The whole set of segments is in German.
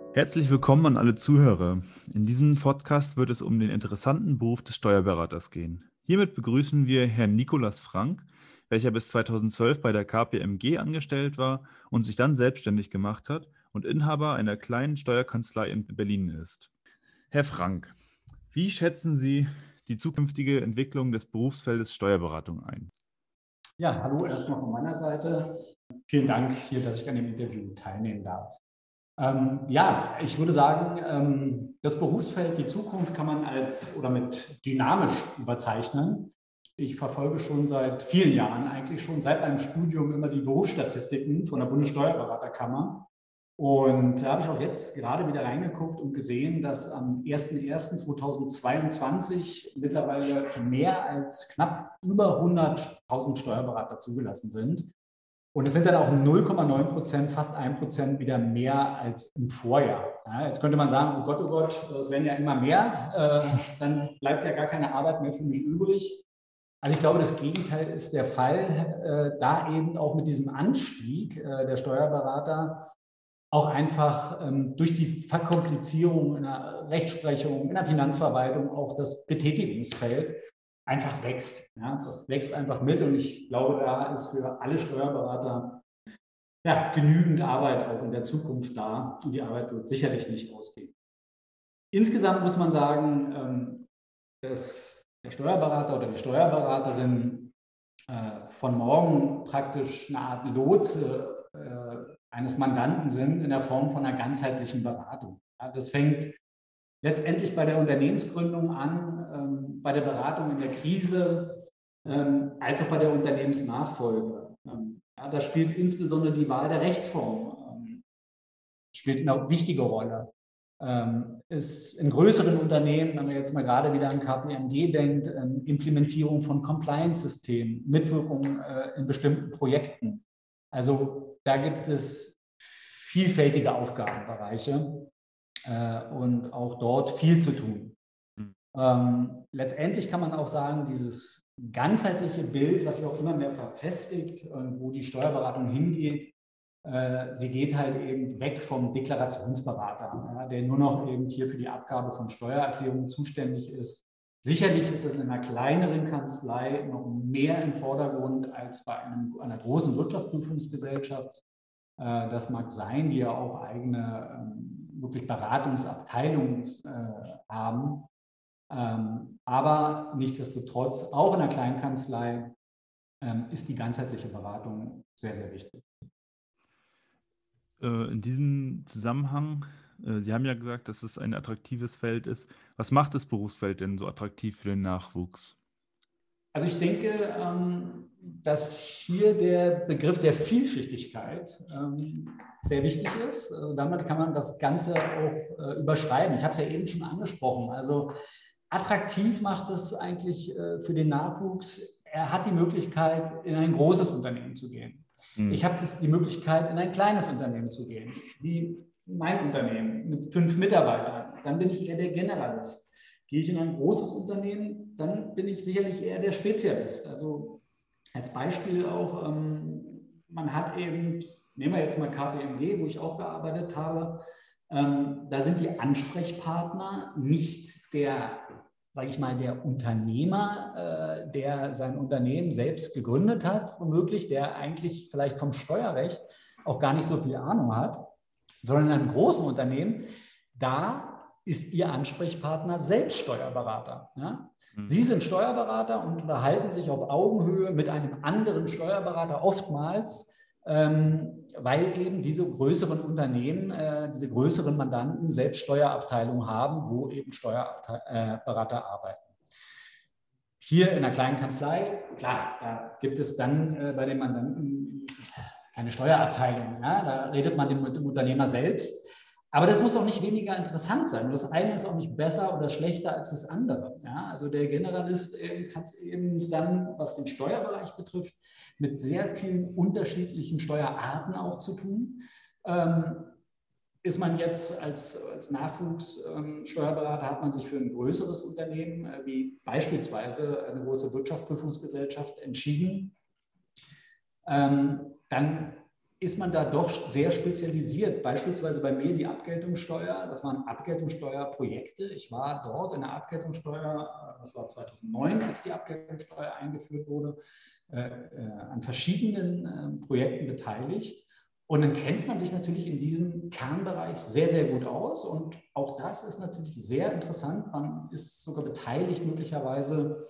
Herzlich willkommen an alle Zuhörer. In diesem Podcast wird es um den interessanten Beruf des Steuerberaters gehen. Hiermit begrüßen wir Herrn Nicolas Frank, welcher bis 2012 bei der KPMG angestellt war und sich dann selbstständig gemacht hat und Inhaber einer kleinen Steuerkanzlei in Berlin ist. Herr Frank, wie schätzen Sie die zukünftige Entwicklung des Berufsfeldes Steuerberatung ein? Ja, hallo erstmal von meiner Seite. Vielen Dank hier, dass ich an dem Interview teilnehmen darf. Ja, ich würde sagen, das Berufsfeld, die Zukunft kann man mit dynamisch überzeichnen. Ich verfolge schon seit vielen Jahren, eigentlich schon seit meinem Studium, immer die Berufsstatistiken von der Bundessteuerberaterkammer. Und da habe ich auch jetzt gerade wieder reingeguckt und gesehen, dass am 01.01.2022 mittlerweile mehr als knapp über 100.000 Steuerberater zugelassen sind. Und es sind dann auch 0,9%, fast 1% wieder mehr als im Vorjahr. Ja, jetzt könnte man sagen, oh Gott, es werden ja immer mehr, dann bleibt ja gar keine Arbeit mehr für mich übrig. Also ich glaube, das Gegenteil ist der Fall, da eben auch mit diesem Anstieg der Steuerberater auch einfach durch die Verkomplizierung in der Rechtsprechung, in der Finanzverwaltung auch das Betätigungsfeld einfach wächst. Ja, das wächst einfach mit und ich glaube, da ist für alle Steuerberater genügend Arbeit auch in der Zukunft da und die Arbeit wird sicherlich nicht ausgehen. Insgesamt muss man sagen, dass der Steuerberater oder die Steuerberaterin von morgen praktisch eine Art Lotse eines Mandanten sind in der Form von einer ganzheitlichen Beratung. Ja, das fängt letztendlich bei der Unternehmensgründung an, bei der Beratung in der Krise, als auch bei der Unternehmensnachfolge. Da spielt insbesondere die Wahl der Rechtsform spielt eine wichtige Rolle. Ist in größeren Unternehmen, wenn man jetzt mal gerade wieder an KPMG denkt, Implementierung von Compliance-Systemen, Mitwirkung in bestimmten Projekten. Also da gibt es vielfältige Aufgabenbereiche und auch dort viel zu tun. Letztendlich kann man auch sagen, dieses ganzheitliche Bild, was sich auch immer mehr verfestigt, wo die Steuerberatung hingeht, sie geht halt eben weg vom Deklarationsberater, der nur noch eben hier für die Abgabe von Steuererklärungen zuständig ist. Sicherlich ist es in einer kleineren Kanzlei noch mehr im Vordergrund als bei einer großen Wirtschaftsprüfungsgesellschaft. Das mag sein, die ja auch eigene wirklich Beratungsabteilungen haben. Aber nichtsdestotrotz, auch in einer Kleinkanzlei ist die ganzheitliche Beratung sehr, sehr wichtig. In diesem Zusammenhang, Sie haben ja gesagt, dass es ein attraktives Feld ist. Was macht das Berufsfeld denn so attraktiv für den Nachwuchs? Also ich denke, dass hier der Begriff der Vielschichtigkeit sehr wichtig ist. Also damit kann man das Ganze auch überschreiben. Ich habe es ja eben schon angesprochen. Also attraktiv macht es eigentlich für den Nachwuchs. Er hat die Möglichkeit, in ein großes Unternehmen zu gehen. Ich habe die Möglichkeit, in ein kleines Unternehmen zu gehen, wie mein Unternehmen mit 5 Mitarbeitern. Dann bin ich eher der Generalist. Gehe ich in ein großes Unternehmen, dann bin ich sicherlich eher der Spezialist. Also als Beispiel auch, man hat eben, nehmen wir jetzt mal KPMG, wo ich auch gearbeitet habe, da sind die Ansprechpartner nicht der, sage ich mal, der Unternehmer, der sein Unternehmen selbst gegründet hat, womöglich, der eigentlich vielleicht vom Steuerrecht auch gar nicht so viel Ahnung hat, sondern in einem großen Unternehmen, da ist Ihr Ansprechpartner selbst Steuerberater. Ja? Sie sind Steuerberater und unterhalten sich auf Augenhöhe mit einem anderen Steuerberater oftmals, weil eben diese größeren Unternehmen, diese größeren Mandanten selbst Steuerabteilungen haben, wo eben Steuerberater arbeiten. Hier in einer kleinen Kanzlei, klar, da gibt es dann bei den Mandanten keine Steuerabteilung. Ja? Da redet man mit dem Unternehmer selbst. Aber das muss auch nicht weniger interessant sein. Und das eine ist auch nicht besser oder schlechter als das andere. Ja? Also der Generalist hat es eben dann, was den Steuerbereich betrifft, mit sehr vielen unterschiedlichen Steuerarten auch zu tun. Ist man jetzt als Nachwuchssteuerberater, hat man sich für ein größeres Unternehmen, wie beispielsweise eine große Wirtschaftsprüfungsgesellschaft, entschieden, dann ist man da doch sehr spezialisiert. Beispielsweise bei mir die Abgeltungssteuer, das waren Abgeltungssteuerprojekte. Ich war dort in der Abgeltungssteuer, das war 2009, als die Abgeltungssteuer eingeführt wurde, an verschiedenen Projekten beteiligt. Und dann kennt man sich natürlich in diesem Kernbereich sehr, sehr gut aus. Und auch das ist natürlich sehr interessant. Man ist sogar beteiligt möglicherweise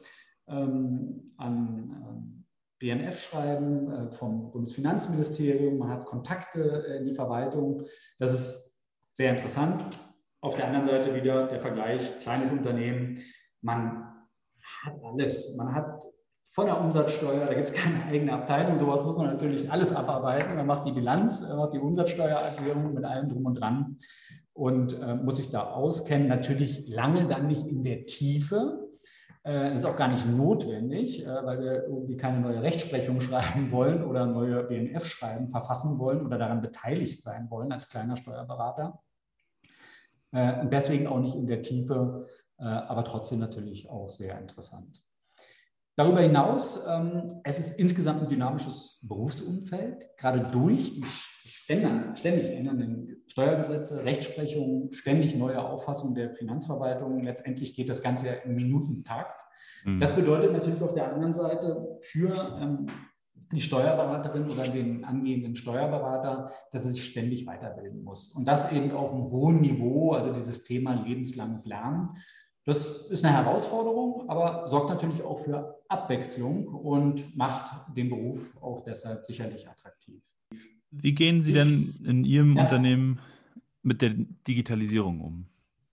an BMF-Schreiben vom Bundesfinanzministerium. Man hat Kontakte in die Verwaltung. Das ist sehr interessant. Auf der anderen Seite wieder der Vergleich, kleines Unternehmen. Man hat alles. Man hat von der Umsatzsteuer, da gibt es keine eigene Abteilung, sowas muss man natürlich alles abarbeiten. Man macht die Bilanz, man macht die Umsatzsteuererklärung mit allem drum und dran und muss sich da auskennen. Natürlich lange dann nicht in der Tiefe. Das ist auch gar nicht notwendig, weil wir irgendwie keine neue Rechtsprechung schreiben wollen oder neue BMF-Schreiben verfassen wollen oder daran beteiligt sein wollen als kleiner Steuerberater. Und deswegen auch nicht in der Tiefe, aber trotzdem natürlich auch sehr interessant. Darüber hinaus, es ist insgesamt ein dynamisches Berufsumfeld, gerade durch die ständig ändernden Steuergesetze, Rechtsprechung, ständig neue Auffassung der Finanzverwaltung. Letztendlich geht das Ganze ja im Minutentakt. Das bedeutet natürlich auf der anderen Seite für die Steuerberaterin oder den angehenden Steuerberater, dass er sich ständig weiterbilden muss. Und das eben auf einem hohen Niveau, also dieses Thema lebenslanges Lernen. Das ist eine Herausforderung, aber sorgt natürlich auch für Abwechslung und macht den Beruf auch deshalb sicherlich attraktiv. Wie gehen Sie denn in Ihrem Unternehmen mit der Digitalisierung um?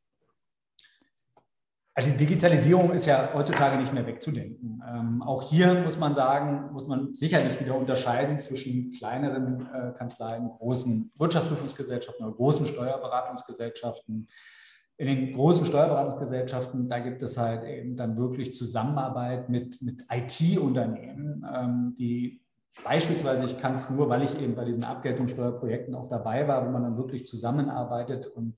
Also die Digitalisierung ist ja heutzutage nicht mehr wegzudenken. Auch hier muss man sagen, muss man sicherlich wieder unterscheiden zwischen kleineren Kanzleien, großen Wirtschaftsprüfungsgesellschaften oder großen Steuerberatungsgesellschaften. In den großen Steuerberatungsgesellschaften, da gibt es halt eben dann wirklich Zusammenarbeit mit IT-Unternehmen, die beispielsweise, ich kann es nur, weil ich eben bei diesen Abgeltungssteuerprojekten auch dabei war, wo man dann wirklich zusammenarbeitet und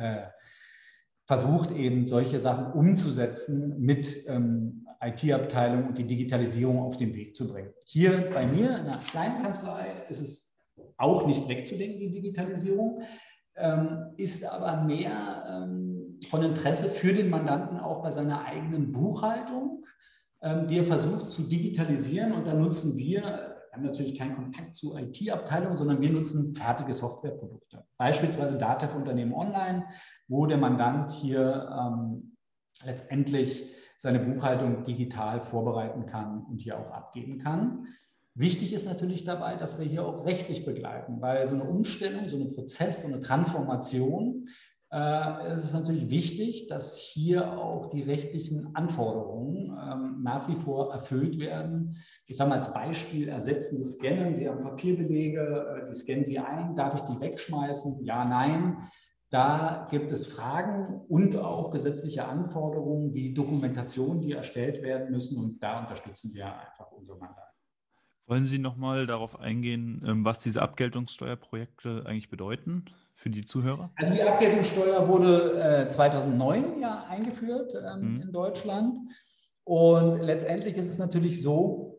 versucht eben solche Sachen umzusetzen mit IT-Abteilung und die Digitalisierung auf den Weg zu bringen. Hier bei mir in einer kleinen Kanzlei ist es auch nicht wegzudenken, die Digitalisierung, ist aber mehr von Interesse für den Mandanten auch bei seiner eigenen Buchhaltung, die er versucht zu digitalisieren. Und da nutzen wir haben natürlich keinen Kontakt zu IT-Abteilungen, sondern wir nutzen fertige Softwareprodukte. Beispielsweise Datev Unternehmen Online, wo der Mandant hier letztendlich seine Buchhaltung digital vorbereiten kann und hier auch abgeben kann. Wichtig ist natürlich dabei, dass wir hier auch rechtlich begleiten, weil so eine Umstellung, so ein Prozess, so eine Transformation, es ist natürlich wichtig, dass hier auch die rechtlichen Anforderungen nach wie vor erfüllt werden. Ich sage mal als Beispiel, ersetzen das Scannen. Sie haben Papierbelege, die scannen Sie ein. Darf ich die wegschmeißen? Ja, nein. Da gibt es Fragen und auch gesetzliche Anforderungen wie Dokumentationen, die erstellt werden müssen. Und da unterstützen wir einfach unsere Mandanten. Wollen Sie nochmal darauf eingehen, was diese Abgeltungssteuerprojekte eigentlich bedeuten für die Zuhörer? Also die Abgeltungssteuer wurde 2009 ja eingeführt in Deutschland. Und letztendlich ist es natürlich so,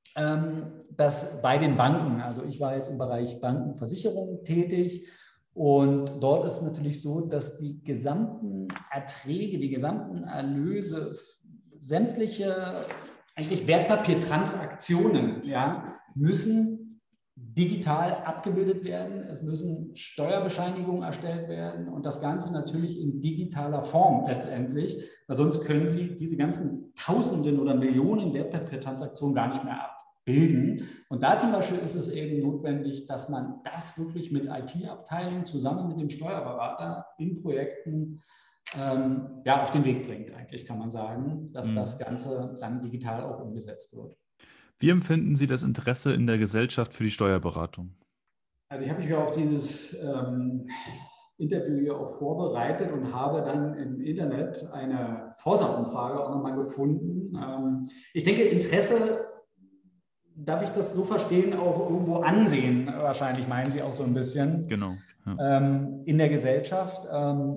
dass bei den Banken, also ich war jetzt im Bereich Bankenversicherung tätig, und dort ist es natürlich so, dass die gesamten Erträge, die gesamten Erlöse, sämtliche eigentlich Wertpapiertransaktionen, ja, müssen digital abgebildet werden. Es müssen Steuerbescheinigungen erstellt werden und das Ganze natürlich in digitaler Form letztendlich, weil sonst können Sie diese ganzen Tausenden oder Millionen Wertpapiertransaktionen gar nicht mehr abbilden. Und da zum Beispiel ist es eben notwendig, dass man das wirklich mit IT-Abteilungen zusammen mit dem Steuerberater in Projekten auf den Weg bringt, eigentlich kann man sagen, dass das Ganze dann digital auch umgesetzt wird. Wie empfinden Sie das Interesse in der Gesellschaft für die Steuerberatung? Also ich habe mich ja auf dieses Interview hier auch vorbereitet und habe dann im Internet eine Forsa-Umfrage auch nochmal gefunden. Ich denke, Interesse, darf ich das so verstehen, auch irgendwo ansehen, wahrscheinlich meinen Sie auch so ein bisschen. Genau. Ja. In der Gesellschaft.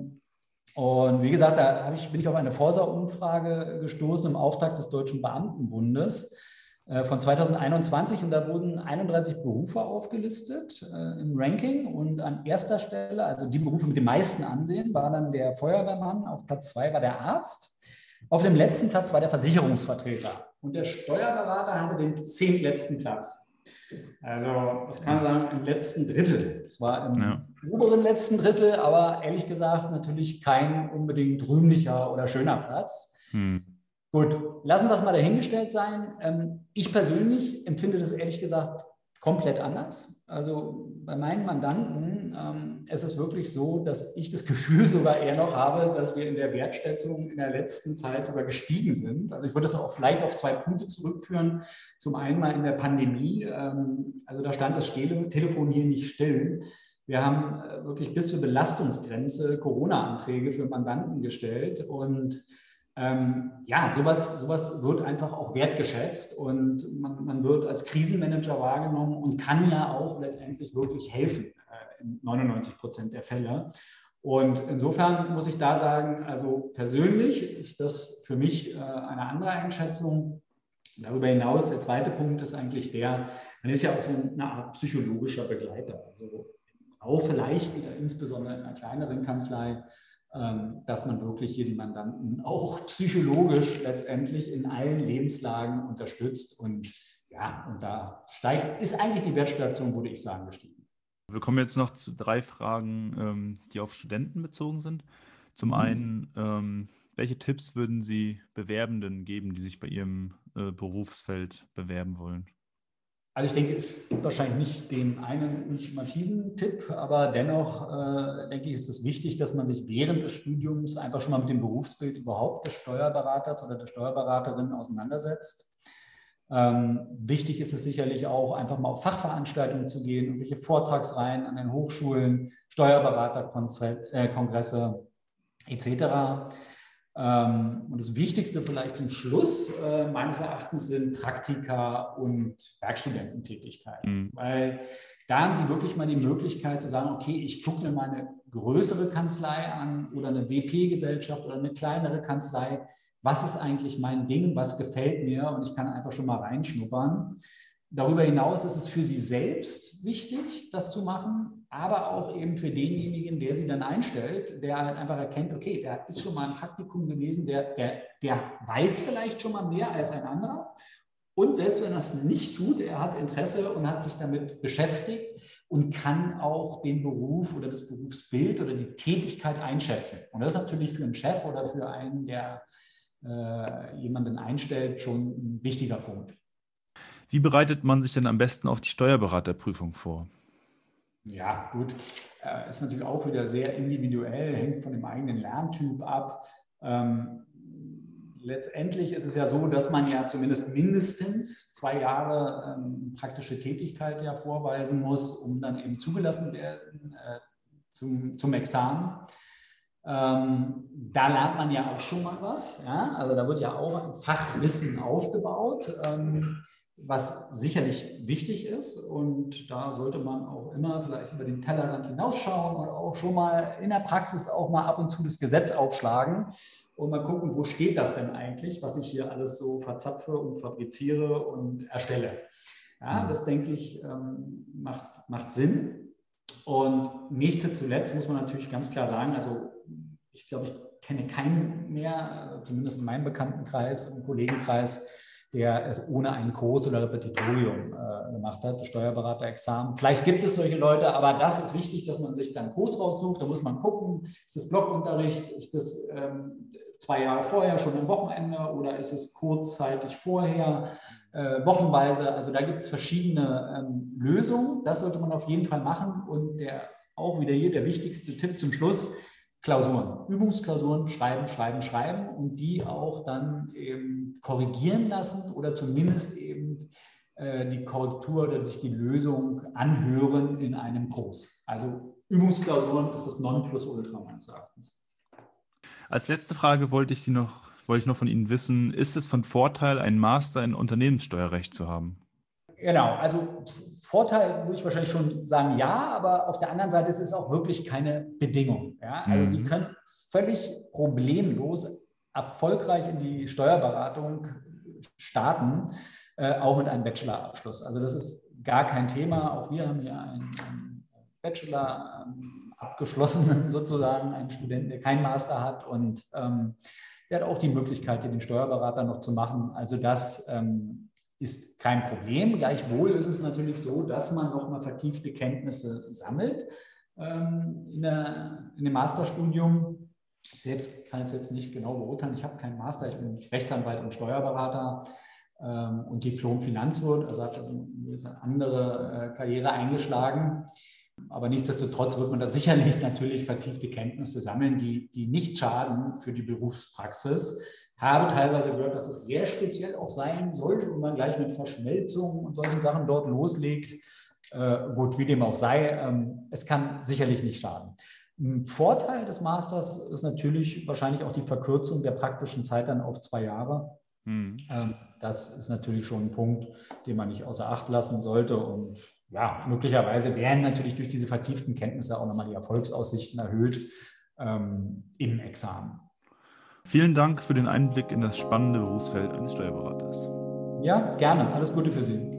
Und wie gesagt, da bin ich auf eine Forsa-Umfrage gestoßen im Auftrag des Deutschen Beamtenbundes. von 2021 und da wurden 31 Berufe aufgelistet im Ranking und an erster Stelle, also die Berufe mit dem meisten Ansehen, war dann der Feuerwehrmann, auf Platz 2 war der Arzt, auf dem letzten Platz war der Versicherungsvertreter und der Steuerberater hatte den 10. letzten Platz. Also, was kann man sagen, im letzten Drittel. Zwar im oberen letzten Drittel, aber ehrlich gesagt natürlich kein unbedingt rühmlicher oder schöner Platz. Gut, lassen wir es mal dahingestellt sein. Ich persönlich empfinde das ehrlich gesagt komplett anders. Also bei meinen Mandanten ist es wirklich so, dass ich das Gefühl sogar eher noch habe, dass wir in der Wertschätzung in der letzten Zeit sogar gestiegen sind. Also ich würde es auch vielleicht auf 2 Punkte zurückführen. Zum einen mal in der Pandemie. Also da stand das Telefon hier nicht still. Wir haben wirklich bis zur Belastungsgrenze Corona-Anträge für Mandanten gestellt und sowas wird einfach auch wertgeschätzt und man wird als Krisenmanager wahrgenommen und kann ja auch letztendlich wirklich helfen in 99% der Fälle. Und insofern muss ich da sagen, also persönlich ist das für mich eine andere Einschätzung. Darüber hinaus, der zweite Punkt ist eigentlich man ist ja auch so eine Art psychologischer Begleiter. Also auch vielleicht insbesondere in einer kleineren Kanzlei, dass man wirklich hier die Mandanten auch psychologisch letztendlich in allen Lebenslagen unterstützt. Und da ist eigentlich die Wertschätzung, würde ich sagen, gestiegen. Wir kommen jetzt noch zu 3 Fragen, die auf Studenten bezogen sind. Zum einen, welche Tipps würden Sie Bewerbenden geben, die sich bei Ihrem Berufsfeld bewerben wollen? Also ich denke, es gibt wahrscheinlich nicht den einen ultimativen Tipp, aber dennoch denke ich, ist es wichtig, dass man sich während des Studiums einfach schon mal mit dem Berufsbild überhaupt des Steuerberaters oder der Steuerberaterin auseinandersetzt. Wichtig ist es sicherlich auch, einfach mal auf Fachveranstaltungen zu gehen, irgendwelche Vortragsreihen an den Hochschulen, Steuerberaterkongresse etc. Und das Wichtigste vielleicht zum Schluss meines Erachtens sind Praktika und Werkstudententätigkeiten. Weil da haben Sie wirklich mal die Möglichkeit zu sagen, okay, ich gucke mir mal eine größere Kanzlei an oder eine WP-Gesellschaft oder eine kleinere Kanzlei. Was ist eigentlich mein Ding? Was gefällt mir? Und ich kann einfach schon mal reinschnuppern. Darüber hinaus ist es für Sie selbst wichtig, das zu machen, aber auch eben für denjenigen, der Sie dann einstellt, der halt einfach erkennt, okay, der ist schon mal im Praktikum gewesen, der weiß vielleicht schon mal mehr als ein anderer. Und selbst wenn er es nicht tut, er hat Interesse und hat sich damit beschäftigt und kann auch den Beruf oder das Berufsbild oder die Tätigkeit einschätzen. Und das ist natürlich für einen Chef oder für einen, der jemanden einstellt, schon ein wichtiger Punkt. Wie bereitet man sich denn am besten auf die Steuerberaterprüfung vor? Ja, gut. Ist natürlich auch wieder sehr individuell, hängt von dem eigenen Lerntyp ab. Letztendlich ist es ja so, dass man ja zumindest mindestens 2 Jahre praktische Tätigkeit ja vorweisen muss, um dann eben zugelassen werden zum Examen. Da lernt man ja auch schon mal was. Ja? Also da wird ja auch ein Fachwissen aufgebaut, was sicherlich wichtig ist. Und da sollte man auch immer vielleicht über den Tellerrand hinausschauen und auch schon mal in der Praxis auch mal ab und zu das Gesetz aufschlagen und mal gucken, wo steht das denn eigentlich, was ich hier alles so verzapfe und fabriziere und erstelle. Ja, das denke ich macht Sinn. Und nicht zuletzt muss man natürlich ganz klar sagen, also ich glaube, ich kenne keinen mehr, zumindest in meinem Bekanntenkreis und Kollegenkreis, der es ohne ein Kurs oder Repetitorium gemacht hat, das Steuerberaterexamen. Vielleicht gibt es solche Leute, aber das ist wichtig, dass man sich dann einen Kurs raussucht. Da muss man gucken, ist das Blockunterricht, ist das 2 Jahre vorher schon am Wochenende oder ist es kurzzeitig vorher, wochenweise. Also da gibt es verschiedene Lösungen. Das sollte man auf jeden Fall machen. Und auch wieder hier der wichtigste Tipp zum Schluss: Klausuren, Übungsklausuren schreiben und die auch dann eben korrigieren lassen oder zumindest eben die Korrektur oder sich die Lösung anhören in einem Kurs. Also Übungsklausuren ist das Nonplusultra meines Erachtens. Als letzte Frage wollte ich noch von Ihnen wissen, ist es von Vorteil, einen Master in Unternehmenssteuerrecht zu haben? Genau, also Vorteil würde ich wahrscheinlich schon sagen, ja, aber auf der anderen Seite ist es auch wirklich keine Bedingung. Ja? Also Sie können völlig problemlos erfolgreich in die Steuerberatung starten. auch mit einem Bachelorabschluss. Also das ist gar kein Thema. Auch wir haben hier einen Bachelor abgeschlossenen sozusagen, einen Studenten, der keinen Master hat und der hat auch die Möglichkeit, hier den Steuerberater noch zu machen. Also das ist kein Problem. Gleichwohl ist es natürlich so, dass man nochmal vertiefte Kenntnisse sammelt in dem Masterstudium. Ich selbst kann es jetzt nicht genau beurteilen. Ich habe keinen Master. Ich bin Rechtsanwalt und Steuerberater und Diplom-Finanzwirt. Also habe also eine gewisse andere Karriere eingeschlagen. Aber nichtsdestotrotz wird man da sicherlich natürlich vertiefte Kenntnisse sammeln, die nicht schaden für die Berufspraxis. Ich habe teilweise gehört, dass es sehr speziell auch sein sollte und man gleich mit Verschmelzungen und solchen Sachen dort loslegt. Gut, wie dem auch sei, es kann sicherlich nicht schaden. Ein Vorteil des Masters ist natürlich wahrscheinlich auch die Verkürzung der praktischen Zeit dann auf 2 Jahre. Das ist natürlich schon ein Punkt, den man nicht außer Acht lassen sollte. Und ja, möglicherweise werden natürlich durch diese vertieften Kenntnisse auch nochmal die Erfolgsaussichten erhöht im Examen. Vielen Dank für den Einblick in das spannende Berufsfeld eines Steuerberaters. Ja, gerne. Alles Gute für Sie.